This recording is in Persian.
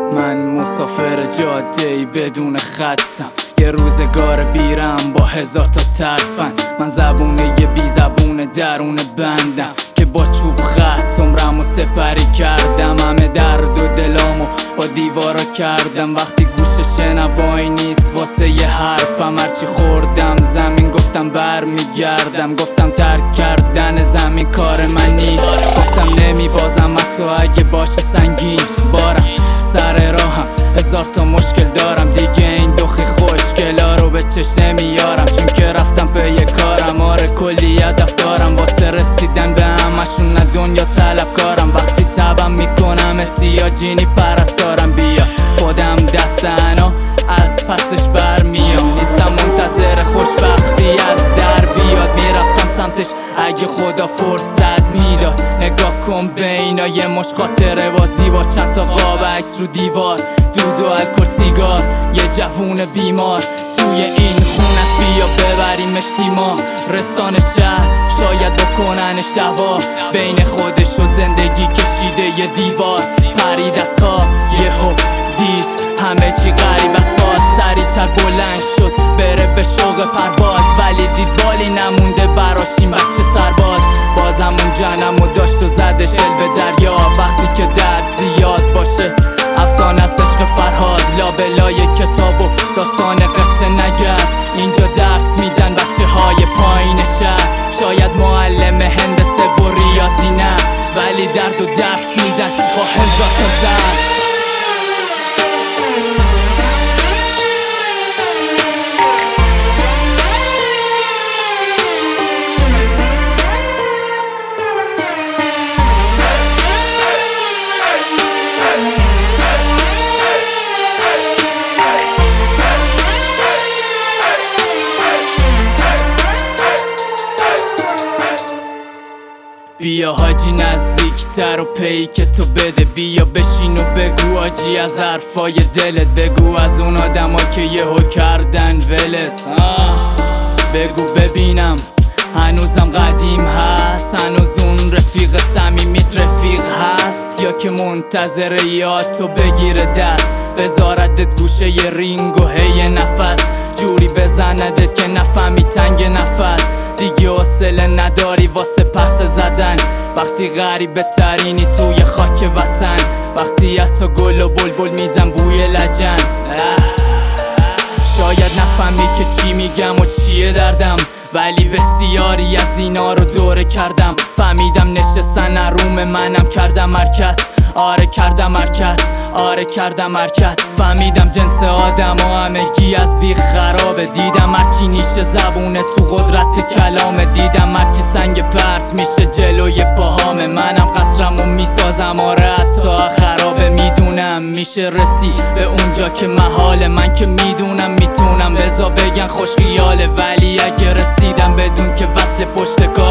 من مسافر جاده‌ای بدون خطم، یه روزگار بیرم با 1000 تا ترفند. من زبونه یه بی زبونه درون بندم که با چوب خط عمرمو سپری کردم. همه درد و دلامو با دیوارا کردم. وقتی گوش شنوایی نیست واسه یه حرفم، هرچی خوردم زمین گفتم برمیگردم. گفتم ترک کردن زمین کار منی، گفتم نمیبازم حتی اگه باشه سنگین بارم. سر راهم 1000 تا مشکل دارم، دیگه این دخی خوشگلا رو به چشم نمیارم، چون که رفتم پی کارم. آره کلی هدف دارم واسه رسیدن به همشون، نه دنیا طلبکارم. وقتی تبم میکنم احتیاجینی پرستارم، بیا خودم دستنا از پسش برمیام. نیستم منتظر خوشبختی از در بیاد، میرفتم سمتش اگه خدا فرصت میداد. نگاه کن بینا یه مش خاطره بازی با چند تا قاب عکس رو دیوار، دود و الکل سیگار، یه جوون بیمار توی این خونه است. بیا ببریمش تیما رستان شهر، شاید بکننش دوا. بین خودش و زندگی کشیده یه دیوار، پرید از خواب یهو دید همه چی غریب است. باز سریع‌تر بلند شد بره به شوق پرواز، ولی دید بالی نمونده براش این بچه سرباز. بازم اون جنمو داشت و زدش دل به دریا. وقتی که درد زیاد باشه افسانه است عشق فرهاد، لابلای کتاب و داستان قصه نگر. اینجا درس میدن بچه های پایین شهر، شاید معلم هندسه و ریاضی نه، ولی درد و درس میدن با 1000 تا زر. بیا حاجی نزدیکتر و پی که تو بده، بیا بشین و بگو حاجی از حرفای دلت، بگو از اون آدما که یهو کردن ولت. بگو ببینم هنوزم قدیم هست، هنوز اون رفیق صمیمیت رفیق هست، یا که منتظر یاد تو بگیره دست، بذاردت گوشه ی رینگ و هی نفس، جوری بزندت که نفهمی تنگ نفس. دیگه حوصله نداری واسه پس زدن، وقتی غریبه ترینی توی خاک وطن، وقتی حتی گل و بلبل میدن بوی لجن. شاید نفهمی که چی میگم و چیه دردم، ولی بسیاری از اینا رو دوره کردم. فهمیدم نشستن اروم منم کردم حرکت، آره کردم حرکت، آره کردم حرکت. فهمیدم جنس آدم و همگی از بی خرابه، دیدم هرچی نیشه زبونه تو قدرت کلامه، دیدم هرچی سنگ پرت میشه جلوی پاهامه. منم قصرمو میسازم آره حتی خرابه، میدونم میشه رسید به اونجا که محاله. من که میدونم میتونم بزا بگن خوش خیاله، ولی اگه رسیدم بدون که وصل پشت کار